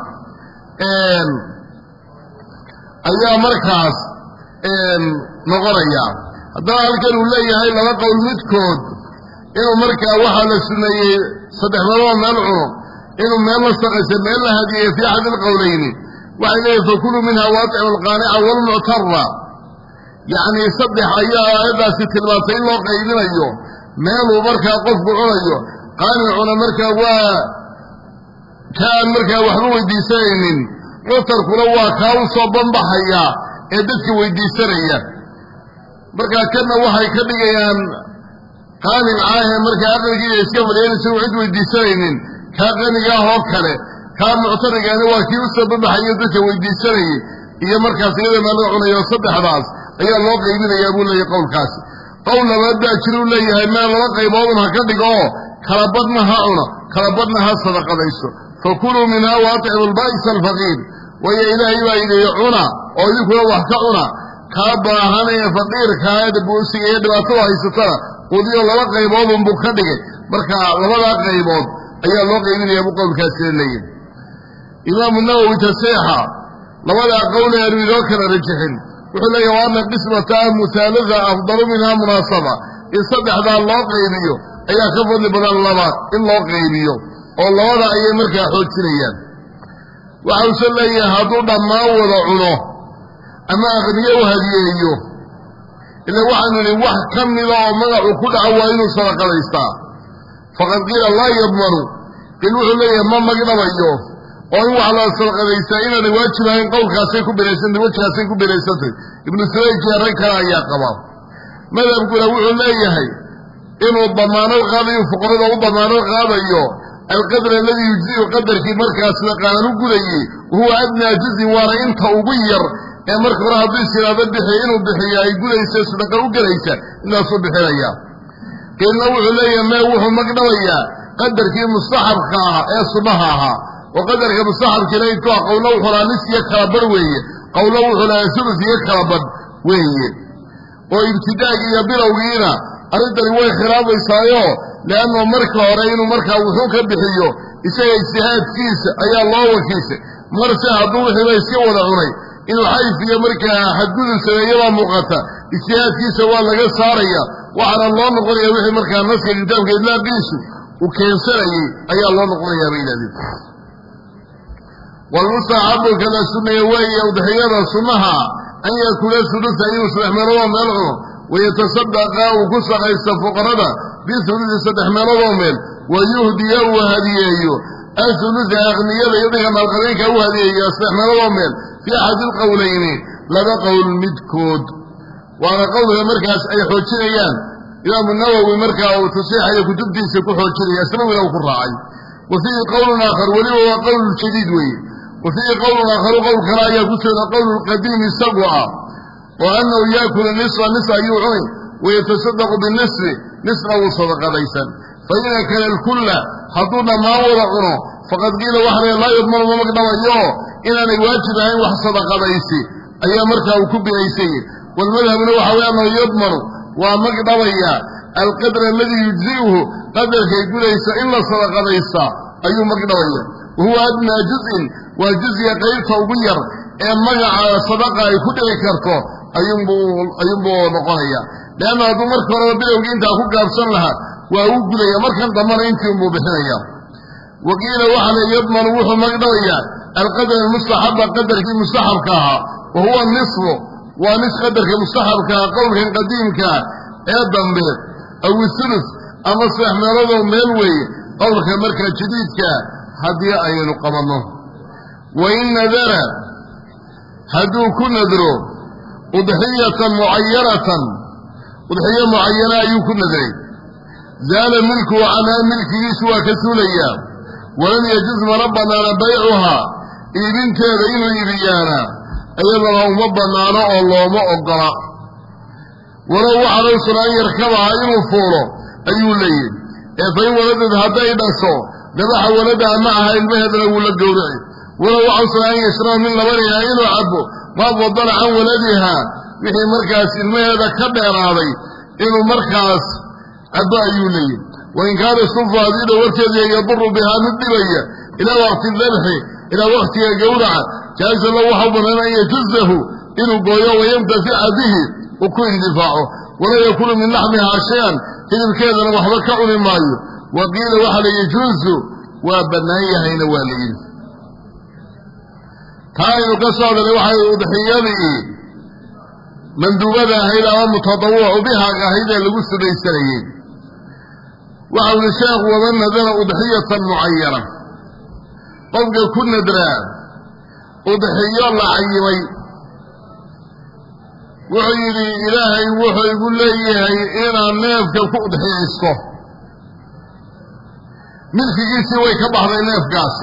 ayaa markaas noqonaya haddana halkan uu leeyahay laba qowl midkood inuu markaa waxaa la suneeyey saddex meelood meel cuno inuu meel la sadaqaysta meel la hadiyeeyo fii axadi alqowlayni waxay leeyahay fakuluu minha waaطcimu alqaanica waalmuctara yacni saddex ayaa aayaddaasi tilmaantay in loo qaybinayo meeluu markaa qofku cunayo qaanicuna markaa waa كان مركا وحبو ويديسانين عطر كلوا كاوصا بمبحيا ادتك ويديسانيا مركا كنا وحي كبيريان قال معاها مركا أقلقي يسكفر ينسوا عد ويديسانين كان ياهو كله كان معتر يعني وكيوصا بمبحيا ادتك ويديسانيا هي مركا سيدة مالوعنا يصدح راس هي الله قيمين يقول لي قول كاسي قول لما أبدأ أشروا لي هما الله قيمونها كبقوا كربتناها عنا كربتناها صدقة ليسو فكلوا منها واتعوا البائس الفقير ويا إلهي وإلهي عنا ويذكروا وحكا كابا هاني فقير كايد بوسي ايد واتوا هيسترا ودي الله قيمون بكدغ marka labada qaybood ayaa loo qeybinaya muqaddimka sirleeyay Imam an-Nawawi taseeha labada qowl ee rido kala rajixin wuxuu leeyahay waa qismata musalada afdalu minha munasaba in saddexda loo qeybiyo ayaa ka fadli badan laba in loo qeybiyo oo labada ay markaa xoojinayaan waxa uu leeyahay haduu dhamaan wada cuno ama aqniyo hadiyeeyo ila waxaanu wax kamida oo magacu ku dhaco waa inuu sadaqadaysta faqad qila la yadmanu in wuxuu leeyahay ma magdhabayo oo in wax la sadaqadaysta inay waajibayn qowlkaasay ku bilaysan wajhaasay ku bilaysatay ibn Surayj ranka ayaa qaba madhabkuna wuxuu leeyahay inuu damaano qaadayo fuqarada u damaano qaadayo القدر الذي يجزي قدر في مركز قانون قدي هو أدنى جزء وانا انت أبير مركز راه بيسي هذا بحيين وبحيين يقول يسا صدقه وقليسا إلا صبح ليا قيل نوح لي ما يوحو مقدويا قدر في مستحب خاها اي صبحها وقدر في مستحب كليتوا قول نوح لا نسي يكربر وي قول نوح لا يسرس يكربر وي وابتداء يبيروغينا أريد رواية خراب يسايو لأنه مركة ورين ومركة وحوك بحيو إسايا اجتهاد كيس أي الله وكيس مرسى هدوه ما يسكوا لغني إنه حيث يا مركة حدود سنية مقاطة اجتهاد كيس والله قصاريا وعلى الله نقول يا وحي مركة الناس كالجدام كإدلاء قيسو وكين سنية أي الله نقول يا بينا دي والمستعب كذا سنة يوهي وضحيانا سنها أن يكون الثلث أن يصلح مروه ملعه ويتصدق وكسر الفقراء بثلث صدح مروه ويهدي وهديه الثلث أغنياء يضيهم القرينك وهديه يصلح مروه في أحد القولين لذا قول مدكود وأنا قوله مركز أي حوشيريان إمام النووي مركز وتصيح أي كتب ديسي كحوشيري أسلموا له كراعي وفيه قول آخر وليه هو قول شديد وي وفيه قول آخر قول كراعي كسر قول القديم السبعة وأنه يأكل النصف نصف يوعين ويتصدق بالنصف نصف وصدق ليسا فإن كان الكل حضونا ما ورعنا فقد قيل وحنا لا يضمن ومقدم أيوه إنني واجب أن وحصدق ليسي أي مركة وكب ليسي والمذهب نوحوي أنه يضمن ومقدم أيوه القدر الذي يجزيه قدر يقول ليسا إلا صدق ليسا أي مقدم أيوه وهو أدنى جزء والجزء قيل توبير إن مجع صدقة يكون يكرته أينبو نقايا لأن هذا مركب ربنا وقينت أخوك أبصر لها وأقول لي مركب ضمن أنت ينبو بحنيا وقيل وحنا يضمن وحو مقدويا القدر المستحب قدر في مستحب كاها وهو النصف ونصف قدر في مستحب كاها قول قديم كاها أيضا بيت أو الثلث أما صح مرضه ملوي قول مركب جديد كاها هدي أين قبضنه وإن ذرى هدو كن ذرو أضحية معينة أضحية معينة يكون ذري زال ملك وعنى ملك يسوى كسوليا ولم يجز ربنا نبيعها إذن كذين إبيانا أيضا لو مبنا نرى الله مؤقرا ولو وحروا سنان يركبها ينفوره أي الليل فإن ولدت هدائي نسو نبح ولدها معها المهد لو لقورعي ولو وحروا سنان يشرى من لبنها إنو عبو ما فضل عن ولدها وحي مركز المهد كبير علي إنو مركز أبا أيولي وإن كان الصفة هذه وركزي يضر بها ندبية إلى وقت الذبح إلى وقت يجورع جائز الله حبنا أن يجزه إنو قويا ويمتفع به وكل دفاعه ولا يكون من لحمها شيئا إذا كذا وحبك عن المايو وقيل وحل يجوز وبنايها إلى والين تاين قصر لوحي وضحياني من دوبها إلى متطوع بها قاهدة لقصة السريين وعلى الشيخ ومن ذن أضحية معينة قفك كن درا أضحي الله عيمي وعيري إلهي وحي يقول لي إنا نافك كأضحي عسكه ملك جيسي ويكبحر نافكاسي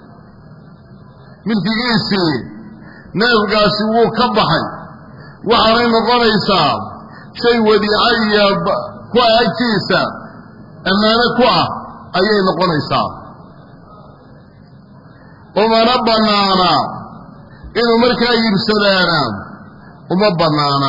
ملك جيسي نافكاسي وكبحي وعرين الضريسا شيء وديعي كوا أجيسا أمانا كوا أيين الضريسا وما ربنانا إنه مركا يرسلانا وما بنانا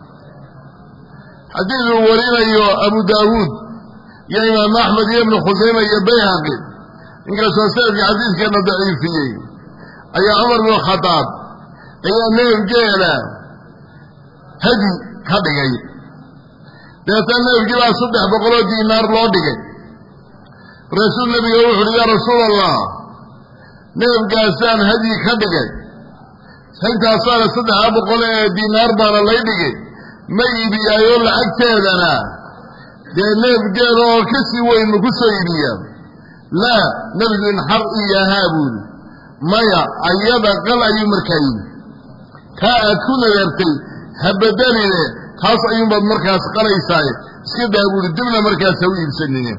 حديث ورينا يا أبو داود يا إمام أحمد يا ابن خزيمة يا بيهقي إنك سوسير في حديث كان ضعيف فيه أي عمر بن الخطاب أي نيف جيلا هدي كدغي دهتان نيف جيلا صدح بقولو دينار لو دغي رسول النبي يقول يا رسول الله نيف قاسان هدي كدغي سنتا صار صدح بقولو دينار بانا لي دغي ما يبيايو لعagteedana de neef geero kasi weyn ku soo iibiya la nabigu in har iyo haabul maya ayada qal ayu markay ka akuna yartay habadalile taas ayuu bad markaas qalaysaay iska daabul dibna markaas u iibsanayeen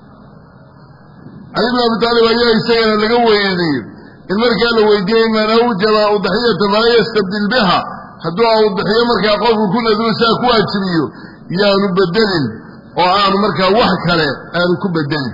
ayuu Abu Talib ayaa isagana laga weeyay in markaa la weydiiyay ma uu jaba udhiyada ma yastabdil biha haduu udhiyo markaa qofku ku nadruusaa ku ajriyo yaanu bedelin oo aanu markaa wax kale aanu ku bedelin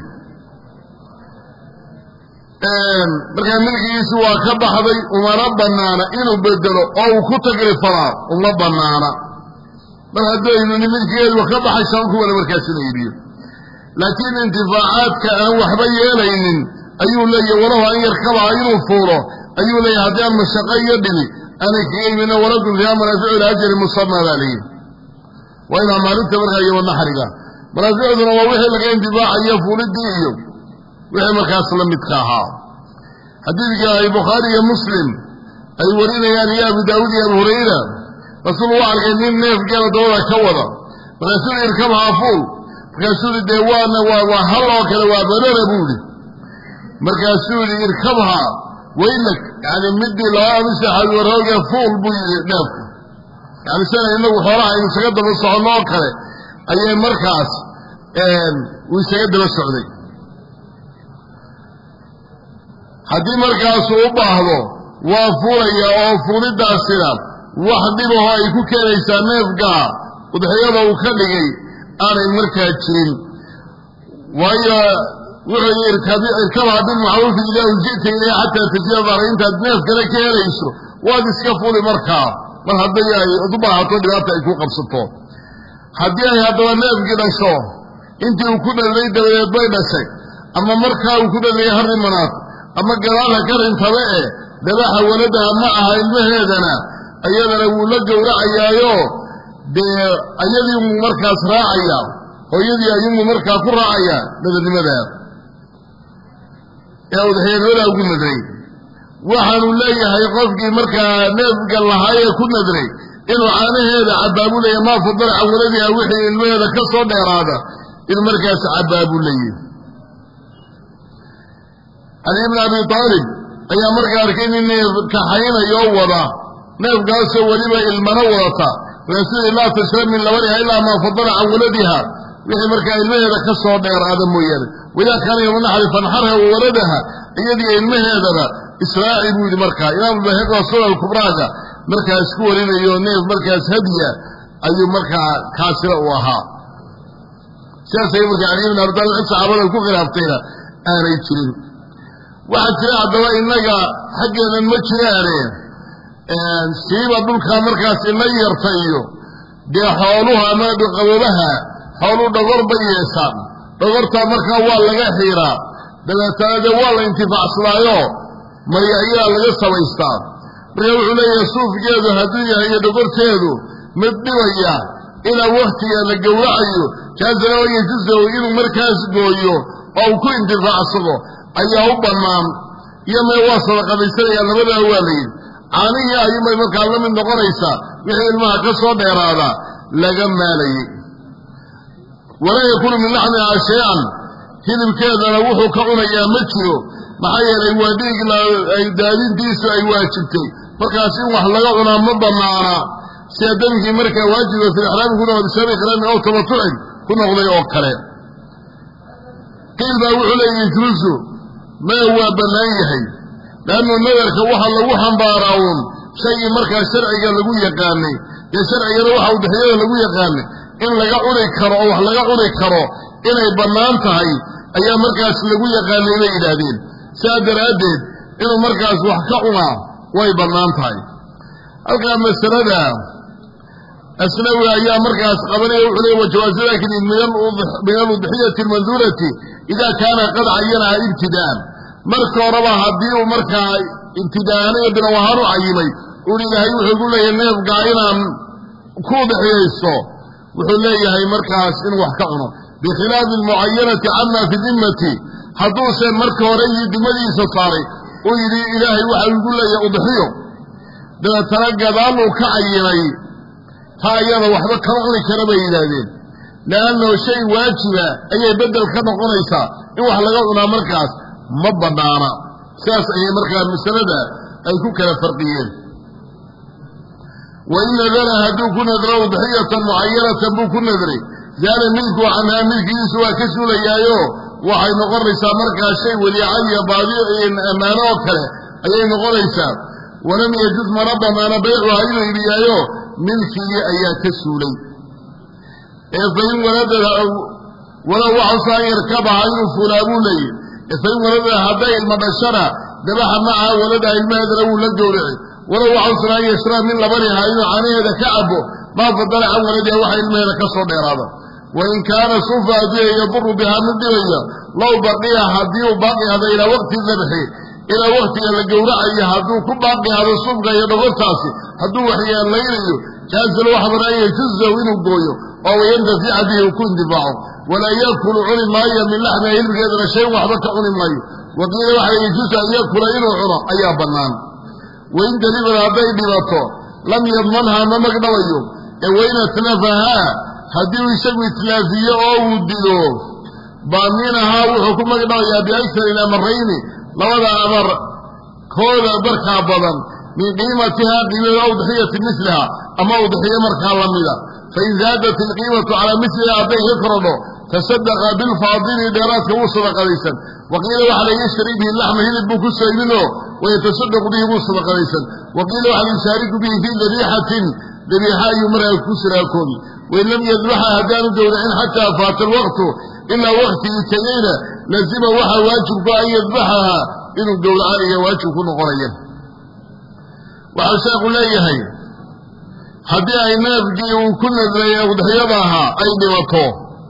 een markaa milkiisu waa ka baxday umana banaana inuu bedelo oo uu ku tagrifaa uma banaana mar haddaynu milkiisu ka baxaysan ku wala markaas inaybiyo laakiin intifaacaadka aan waxba yeelaynin ayuu leeyahay walaha in yarkaba inuu fuuro ayuu leeyahay hadaan mashaqo iyo dhibi ana kiimina walakum fi amrafi'u ajri musamma alayhi wa ila maalinta markaa iyo naxriga marafiicduna waa wixii laga intifaacayo fuulidii iyo wixii markaas la midka ahaa xadiidka ay Bukhari iyo Muslim ay warinayaan iyo Abu Daawud iyo Abu Hurayra rasuulku waa arkay nin neef gala dooda ka wada rasuul irkabha fuul rasuul deewaana waa waa hal oo kale waa badana buudi markaasuu irkabha وينك يعني مدي لا امسح الوراقه فول بو داف يعني سنه انه خراها انه سقد بالصحنه كره اي مركز ان ويسقد بالسعودي حدي مركز او باهدو وافوليا او فوليداسنا وحديبه ay ku keenaysaa neefga udhayada uu ka dhigay aanay markaa jirin waayo وغير يركبي الكبها بالمعروف إذا وجئت إليه حتى تجيبها انت الناس كلا كيريسو وهذا اسكفوا لمركا من هديا ضبعها طلعات يكون قبصته هديا هذا الناس كده شو انت وكنا ليدا ويبين شيء اما مركا وكنا ليه هر المناط اما قرالها كرن تبعي دباها ولدها معها المهدنا ايضا لو لقوا رعيايو دي ايضا يوم مركز راعيا ويدي يوم مركز راعيا لذا لماذا يا ودحين ولا أقول ندري وحن الله هيقفك مركا نفق الله هيكون ندري إنه عانه هذا عبابو لي ما فضل عولدي أوحي الميادة كسر هذا المركز عبابو لي أنا ابن أبي طالب أي مركا أركين إني كحينا يوضا نفق سوى لما المنورة رسول الله تشرب من لورها إلا ما فضل عولدها وحي مركا الميادة كسر هذا مويادة وإذا كان يوم النحر فانحرها وولدها يدي علمه هذا إسرائيل بود مركا إمام البهيق رسول الكبرى مركا اسكور إلى يونيف مركا هدية أي مركا كاسرة وها سياسة مركا عليم الأردان العسى عبادة الكفر هفتيرا أنا يتشرين واحد سلاح الدواء إنك حقا المجرى سيبا دولك مركا سيما يرتأيو دي حولوها ما بقبولها حولو دغور بيسان دغورتا marka waa laga xiira dabeetana waa la intifaacsanayo mariya laga sameystaa marka wuxuu leeyahay suufgeedu hadii yahay dogorteedu mid dhibaya ila waqtiga la gowracayo jaazana way jisoo inuu markaas gooyo oo ku intifaacsado ayaa u banaan yama waa sadaqadaysanaya labada waalid aaniga ayay markaa la mid noqonaysa wixii ilmaha ka soo dheeraada laga maalay ولا يكون من لحمها شيئا كذب كذا وحو كعنا يا مجرو maxaa yeelay waa dhiig ay daadintiisu ay waajibtay markaas in wax laga cunaa ma banaana sida damkii markaa waajiba fi ixraami ku noqday shabi ikhraami oo tamatucin ku noqday oo kale qiil baa wuxuu leeyahay julusu ma waa bannaan yahay laannu nadarka waxa lagu xambaaraa uun shaygii markaa sharciga lagu yaqaanay dee sharcigana waxa udexyada lagu yaqaanay in laga cuni karo oo wax laga cuni karo inay bannaan tahay ayaa markaas lagu yaqaanay bay yidhaahdeen sidaa daraaddeed inuu markaas wax ka cunaa way bannaan tahay halkaa masalada aslawi ayaa markaas qabanaya wuxuu leey wajawaazu laakini min aludxiyati almanduurati idaa kaana qad cayanaha ibtidaa'an marka horeba haddii uu markaa ibtidaa'aniyo binaw ahaan u cayimay uun ilaahay wuxuu ku leeyahay neefgaa inaan ku udxiyaysto wuxuu leeyahay markaas inuu wax ka cuno bikhilaafi almucayanati cama fi dimmati hadduuse marka hore iyo dimadiisa saaray uu yidhi ilaahay waxa igu leeyahay udxiyo dabeetana gadaal uu ka cayimay taa iyada waxba kama cuni kara bay yidhaahdeen leanno shay waajiba ayay beddel ka noqonaysaa in wax laga cunaa markaas ma bannaana sidaas ayay markaa masalada ay ku kala farqiyeen wain nadara hadduu ku nadro udxiyatan mucayanatan buu ku nadray zaala milku canhaa milkigiisu waa ka suulayaayo waxay noqonaysaa markaa shay weliica iyo baadiyo ammaano oo kale ayay noqonaysaa walam yajuz mana bannaana baycuha inuu ibiyaayo milkigii ayaa ka suulay ee fain waladada walow waxusa an yarkabaha inuu fuulaa buu leeyahy ee fain waladada hadday ilma dhashana dabaxa macaha waladaha ilmaheedana wuu la gowraci walow waxusan an yashraa min labaniha inuu caanaheeda ka cabo maa fadala can waladiha waxa ilmaheeda ka soo dheeraada wain kaana sufa haddii yaduru bihaa mid dhibaya low baqiya haddii uu baaqi hada ilaa waqti dabxi ilaa waktiga la gowracayo hadduu ku baaqi hado subka iyo dhogortaasi hadduu waxyeelaynayo jaazal waxa banaan yajuzahu inuu gooyo oo wayantafica bihi uu ku indifaaco walaa yakulu cuni maayo min laxmiha hilmigeedana shayn waxba ka cuni maayo waqiila waxa yajuusu an yakula inuu cuno ayaa bannaan wain daliban hadday dhibato lam yadmanhaa ma magdhabayo ee wain atlafahaa haddii uu isagu itlaafiyo oo uu dilo baaminahaa wuxuu ku magdhabayaa biaksari ilamarayni labada amar kooda barkaa badan min qiimatihaa qiimada udxiyati miliha ama udxiyo markaa lamida fain zaadat ilqiimatu calaa miliha hadday ka korodho tasadaqa bilfaadili dheeraadka wuu sadaqadaysan waqiila waxa la yashtari bihi laxma hilib buu ku soo iibinoo wayatasadaqu bihi buu sadaqadaysan waqiila waxa la yushaariku bihi fii dabiixatin dabiixa ayuu markaa ku siraakoobi wain lam yadbaxa haddaanu gowracin xataa faata alwaqtu ilaa waktigii tegeyna lazima waxaa waajibku an yadbaxaha inuu gowraca iyo waajib ku noqonaya waxau sheekhu leeyahay haddii ay neefkii uu ku nadray udxiyada ahaa ay dhibato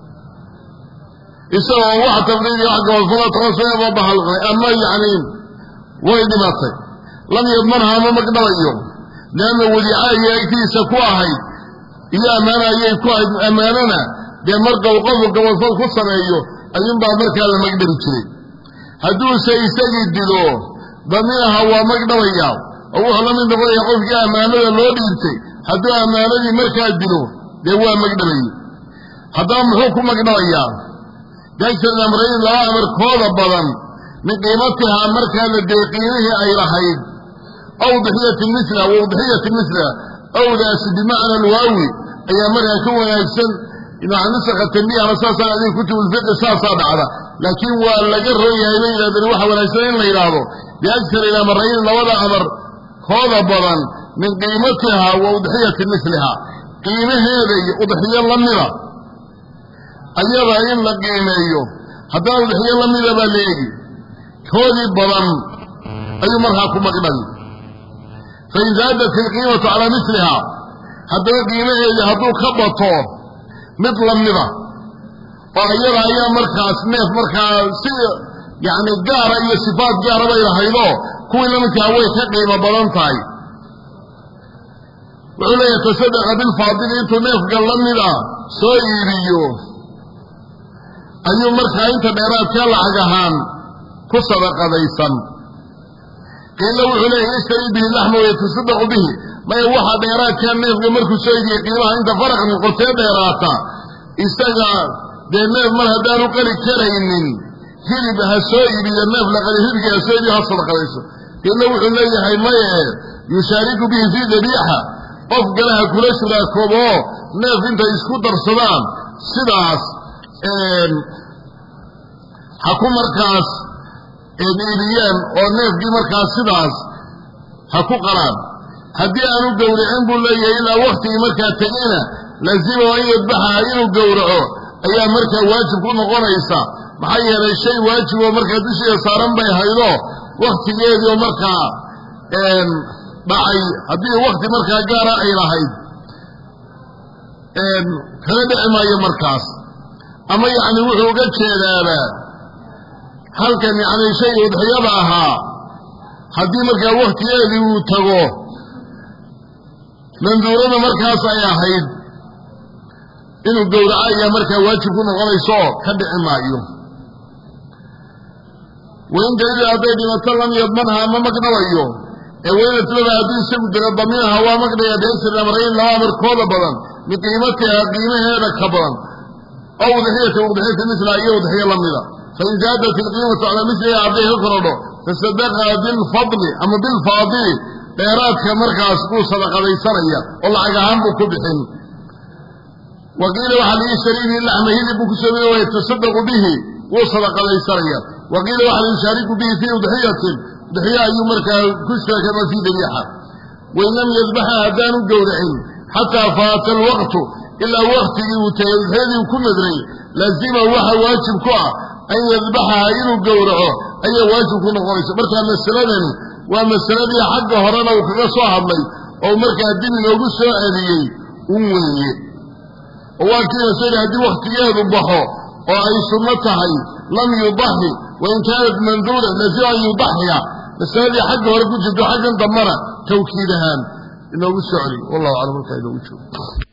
isagoo wax tafriid iyo wax gabadfala tooseeba bahalqay ama yacni way dhimatay lam yadmanhaa ma magdhabayo leanna wadiica ayay agtiisa ku ahayd iyo ammaano ayay ku ahayd ammaanana dee marka uu qofku gabadfal ku sameeyo ayuunbaa markaa la magdhabi jiray hadduuse isagii dilo daminaha waa magdhabaya oo wuxuu la mid noqonaya qofkii ammaanada loo dhiibtay hadduu ammaanadii markaa dilo dee waa magdhabayey haddaba muxuu ku magdhabayaa biaksari amrayn laba amarkooda badan min qiimatihaa markaa la dee qiimihii ay lahayd aw udxiyati misla wa udxiyati misla awdaasi bimacna alwaawi ayaa markaa ka wanaagsan nusakha tanbihana saasaa adin kutubulfiqi saasaa dhacda laakiin waa laga ron yahay bay yidhahdeen waxa wanaagsan in la yidhaahdo biaksari amrayn labada amar kooda badan min qiimatihaa wa udxiyati misliha qiimaheeda iyo udxiyo lamida ayada in la qiimeeyo haddana udxiyo lamida baa la eegi koodii badan ayuu markaa ku magdhabi fain zaadat ilqiimatu calaa misliha haddaba qiimaheedii hadduu ka bato mid lamida oo iyada ayaa markaas neef markaa si yacni gaara iyo sifaad gaara bay lahaydoo kuwii lamidkaa way ka qiimo badan tahay wuxuu leeyahay tasadaqa bilfaadili intuu neefka lamida soo iibiyo ayuu markaa inta dheeraadka lacag ahaan ku sadaqadaysan qiila wuxuu leeyahy yashtari bihi laxma wayatasadaqu bihi maya waxaa dheeraadkaa neefka markuu soo iibiye qiimaha inta faraq noqotee dheeraata isaga dee neef mar haddaanu qali karaynin hilib ha soo iibiyo neef la qalay hilibkii ha soo iibiyo ha sadaqadayso ila wuxuu leeyahay maye yushaariku bihi fii dabiixa qof galaha kula shuraakoobo neef intay isku darsadaan sidaas ha ku markaas iibiyeen oo neefkii markaas sidaas ha ku qalaan haddii aanu gowracin buu leeyahay ilaa waktigii markaa tegayna laazima an yadbaxa inuu gowraco ayaa markaa waajib ku noqonaysa maxaa yeelay shay waajib oo markaa dushiisa saaran bay haydo waktigeedii oo markaa dhacay haddii wakti markaa gaara ay lahayd kala dhici maayo markaas ama yacni wuxuu uga jeedaaba halkan yacni shay udxiyada ahaa haddii markaa waktigeedii uu tago manduurada markaas ay ahayd inuu gowraco ayaa markaa waajib ku noqonayso ka dhici maayo wain gayri hadday dhimato lam yadmanha ma magdhabayo ee weynatlaba haddii isagu dira daminaha waa magdhaya biisri amrayn laba amarkooda badan biqiimatiha qiimaheeda ka badan aw udxiyata udxiyata mislaha iyo udxiyo lamida fain zaadat ilqiimatu calaa misliha hadday ka korodho fasadaqa bilfadli ama bilfaadili dheeraadka markaas buu sadaqadaysanaya oo lacag ahaan buu ku bixin waqiila waxaa lii shariibii laxma hilib buu ku soomiye wa yatasadaqu bihi wuu sadaqadaysanaya waqiila waxaa lii shaariku bihi fii udxiyatin udxiya ayuu markaa ku shaakama fii dabiixa wain lam yadbaxa haddaanu gowracin xataa faata alwaqtu ilaa waktigii uu tagay udxiyadii ku nadray laazima waxa waajib ku ah an yadbaxaha inuu gowraco ayaa waajib ku noqonaysa markaa masaladani waa masaladii xagga horena uu kaga soo hadlay oo markaa dib inoogu soo celiyey un weeye oo waa kii masala haddii waktigeedu baxo oo ay sunno tahay lam yudaxi wain kaanat manduura lazima an yudaxiya masaladii xagga hore ku jirto xaggan dambana tawkiid ahaan inoogu soo celiy wallahu aclam markaa inoogu joogo